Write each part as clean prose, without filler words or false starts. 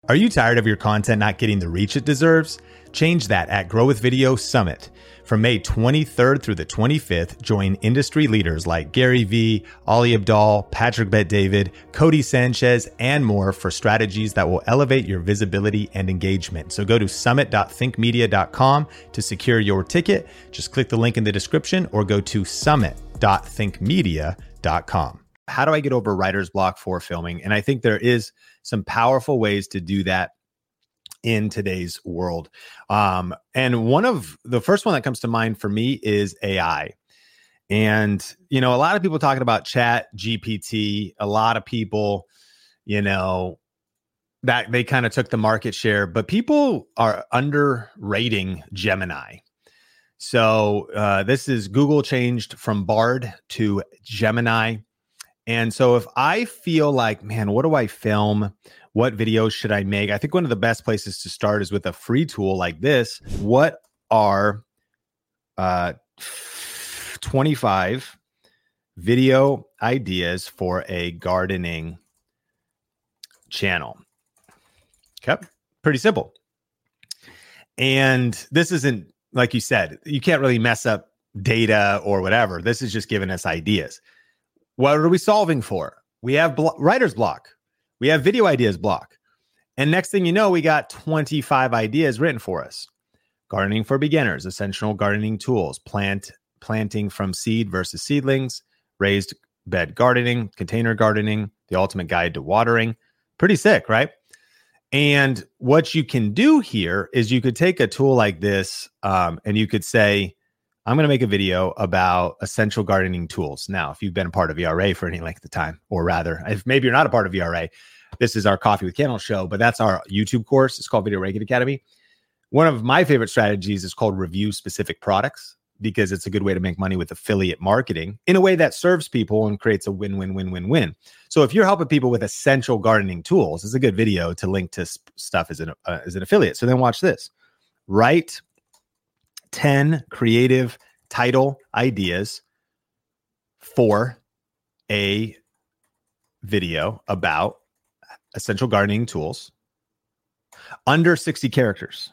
Are you tired of your content not getting the reach it deserves? Change that at Grow with Video Summit. From May 23rd through the 25th, join industry leaders like Gary Vee, Ali Abdaal, Patrick Bet-David, Cody Sanchez, and more for strategies that will elevate your visibility and engagement. So go to summit.thinkmedia.com to secure your ticket. Just click the link in the description or go to summit.thinkmedia.com. How do I get over writer's block for filming? And I think there is some powerful ways to do that in today's world. And one of the first one that comes to mind for me is AI. And, you know, a lot of people talking about Chat GPT, a lot of people, you know, that they kind of took the market share, but people are underrating Gemini. So this is Google changed from Bard to Gemini. And so if I feel like, man, what do I film? What videos should I make? I think one of the best places to start is with a free tool like this. What are 25 video ideas for a gardening channel? Okay, pretty simple. And this isn't, like you said, you can't really mess up data or whatever. This is just giving us ideas. What are we solving for? We have writer's block. We have video ideas block. And next thing you know, we got 25 ideas written for us. Gardening for beginners, essential gardening tools, planting from seed versus seedlings, raised bed gardening, container gardening, the ultimate guide to watering. Pretty sick, right? And what you can do here is you could take a tool like this and you could say, I'm going to make a video about essential gardening tools. Now, if you've been a part of ERA for any length of time, or rather, if maybe you're not a part of ERA, this is our Coffee with Candle show, but that's our YouTube course. It's called Video Ranking Academy. One of my favorite strategies is called review specific products, because it's a good way to make money with affiliate marketing in a way that serves people and creates a win-win-win-win-win. So if you're helping people with essential gardening tools, it's a good video to link to stuff as an affiliate. So then watch this. Write 10 creative title ideas for a video about essential gardening tools under 60 characters.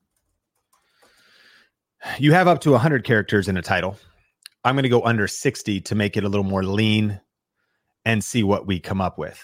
You have up to 100 characters in a title. I'm going to go under 60 to make it a little more lean and see what we come up with.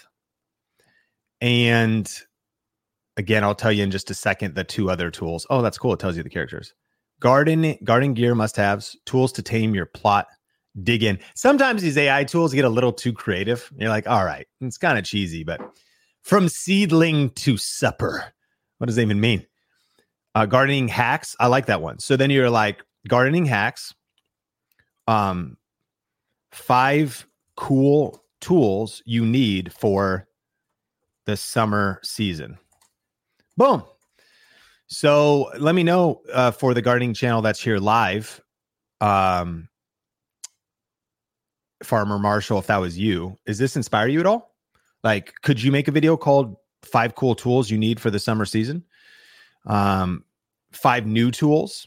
And again, I'll tell you in just a second the two other tools. Oh, that's cool. It tells you the characters. Garden gear must-haves, tools to tame your plot, dig in. Sometimes these AI tools get a little too creative. You're like, all right, it's kind of cheesy, but from seedling to supper. What does that even mean? Gardening hacks. I like that one. So then you're like, gardening hacks, 5 cool tools you need for the summer season. Boom. So let me know for the gardening channel that's here live, Farmer Marshall, if that was you, does this inspire you at all? Like, could you make a video called 5 cool tools you need for the summer season? 5 new tools,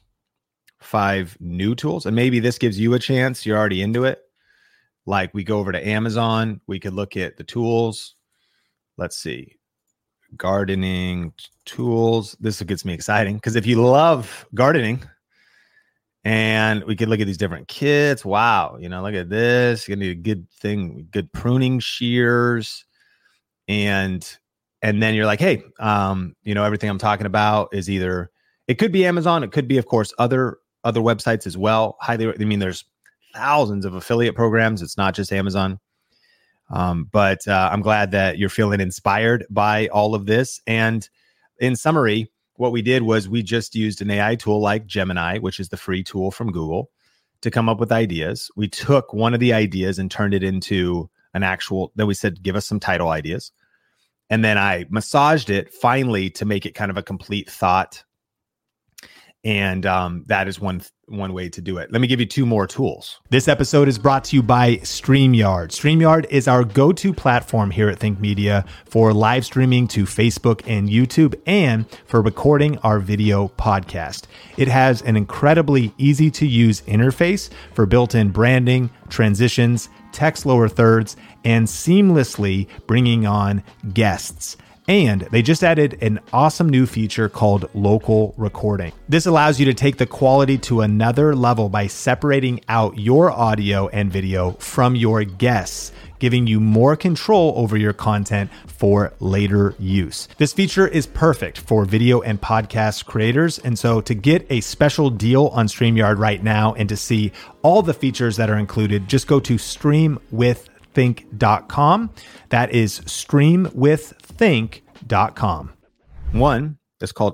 and maybe this gives you a chance. You're already into it. Like, we go over to Amazon, we could look at the tools. Let's see. Gardening tools. This gets me exciting because if you love gardening, and we could look at these different kits. Wow. You know, look at this. You're going to need a good thing, good pruning shears. And then you're like, hey, you know, everything I'm talking about is either, it could be Amazon. It could be, of course, other websites as well. There's thousands of affiliate programs. It's not just Amazon. But I'm glad that you're feeling inspired by all of this. And in summary, what we did was we just used an AI tool like Gemini, which is the free tool from Google, to come up with ideas. We took one of the ideas and turned it into an actual, then we said, give us some title ideas. And then I massaged it finally to make it kind of a complete thought. And that is one way to do it. Let me give you 2 more tools. This episode is brought to you by StreamYard. StreamYard is our go-to platform here at Think Media for live streaming to Facebook and YouTube and for recording our video podcast. It has an incredibly easy to use interface for built-in branding, transitions, text lower thirds, and seamlessly bringing on guests. And they just added an awesome new feature called local recording. This allows you to take the quality to another level by separating out your audio and video from your guests, giving you more control over your content for later use. This feature is perfect for video and podcast creators. And so to get a special deal on StreamYard right now and to see all the features that are included, just go to streamwiththink.com. That is streamwiththink.com. One is called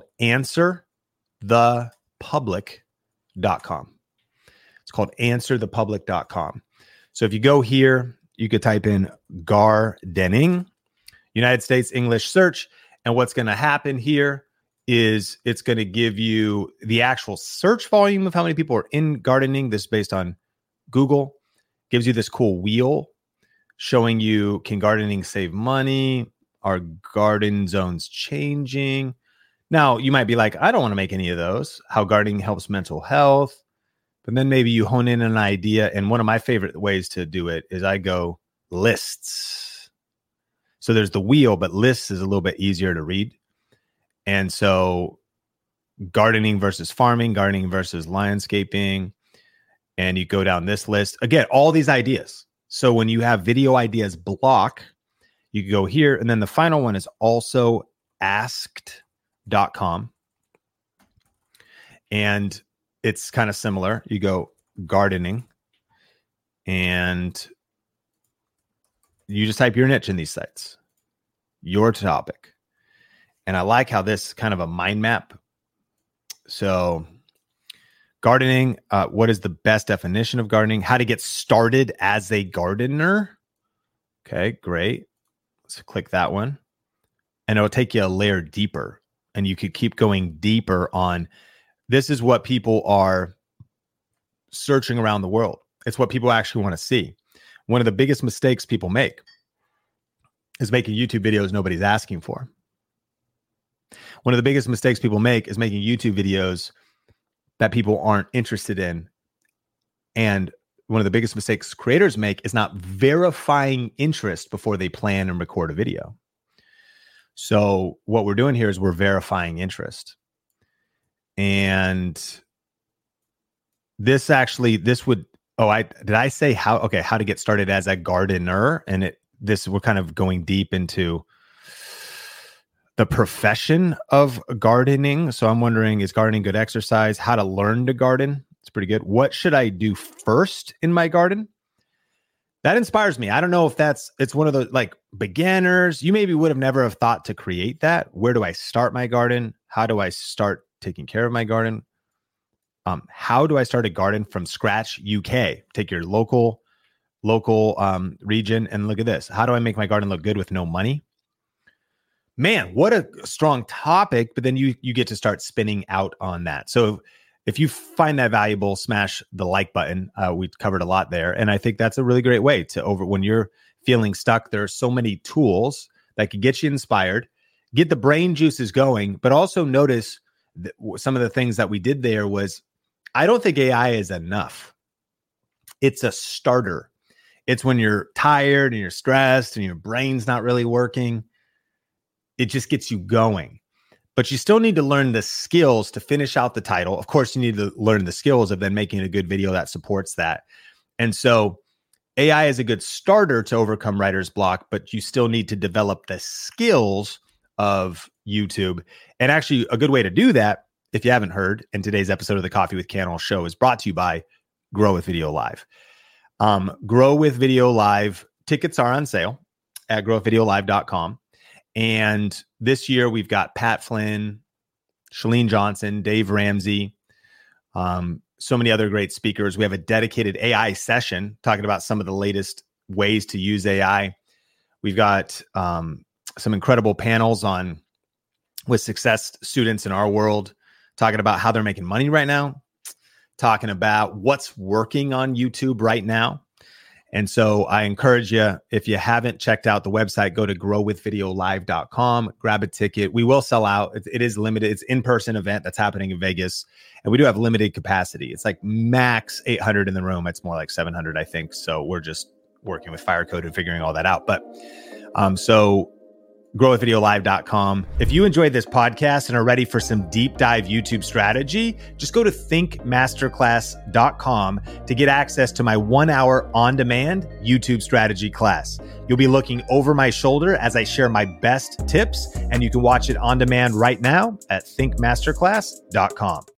answerthepublic.com. It's called answerthepublic.com. So if you go here, you could type in gardening, United States English search. And what's going to happen here is it's going to give you the actual search volume of how many people are in gardening. This is based on Google. Gives you this cool wheel showing you, can gardening save money? Are garden zones changing? Now, you might be like, I don't want to make any of those. How gardening helps mental health. But then maybe you hone in on an idea. And one of my favorite ways to do it is I go lists. So there's the wheel, but lists is a little bit easier to read. And so gardening versus farming, gardening versus landscaping. And you go down this list. Again, all these ideas. So when you have video ideas block, you can go here. And then the final one is also asked.com. And it's kind of similar. You go gardening and you just type your niche in these sites, your topic. And I like how this kind of a mind map. So gardening, what is the best definition of gardening? How to get started as a gardener. Okay, great. Let's click that one. And it'll take you a layer deeper. And you could keep going deeper on, this is what people are searching around the world. It's what people actually want to see. One of the biggest mistakes people make is making YouTube videos nobody's asking for. One of the biggest mistakes people make is making YouTube videos that people aren't interested in. And one of the biggest mistakes creators make is not verifying interest before they plan and record a video. So what we're doing here is we're verifying interest. And this would, did I say how to get started as a gardener? And we're kind of going deep into the profession of gardening. So I'm wondering, is gardening good exercise? How to learn to garden? It's pretty good. What should I do first in my garden? That inspires me. I don't know if it's one of those like beginners. You maybe would have never have thought to create that. Where do I start my garden? How do I start taking care of my garden? How do I start a garden from scratch? UK. Take your local region and look at this. How do I make my garden look good with no money? Man, what a strong topic. But then you get to start spinning out on that. So if you find that valuable, smash the like button. We covered a lot there. And I think that's a really great way when you're feeling stuck, there are so many tools that can get you inspired, get the brain juices going, but also notice some of the things that we did there was, I don't think AI is enough. It's a starter. It's when you're tired and you're stressed and your brain's not really working. It just gets you going. But you still need to learn the skills to finish out the title. Of course, you need to learn the skills of then making a good video that supports that. And so AI is a good starter to overcome writer's block, but you still need to develop the skills of YouTube. And actually, a good way to do that, if you haven't heard, in today's episode of the Coffee with Cannell show is brought to you by Grow with Video Live. Grow with Video Live tickets are on sale at growwithvideolive.com. And this year we've got Pat Flynn, Chalene Johnson, Dave Ramsey, so many other great speakers. We have a dedicated AI session talking about some of the latest ways to use AI. We've got some incredible panels with success students in our world, talking about how they're making money right now, talking about what's working on YouTube right now. And so I encourage you, if you haven't checked out the website, go to growwithvideolive.com, grab a ticket. We will sell out. It is limited. It's in-person event that's happening in Vegas. And we do have limited capacity. It's like max 800 in the room. It's more like 700, I think. So we're just working with Firecode and figuring all that out. But so growwithvideolive.com. If you enjoyed this podcast and are ready for some deep dive YouTube strategy, just go to thinkmasterclass.com to get access to my 1 hour on-demand YouTube strategy class. You'll be looking over my shoulder as I share my best tips, and you can watch it on demand right now at thinkmasterclass.com.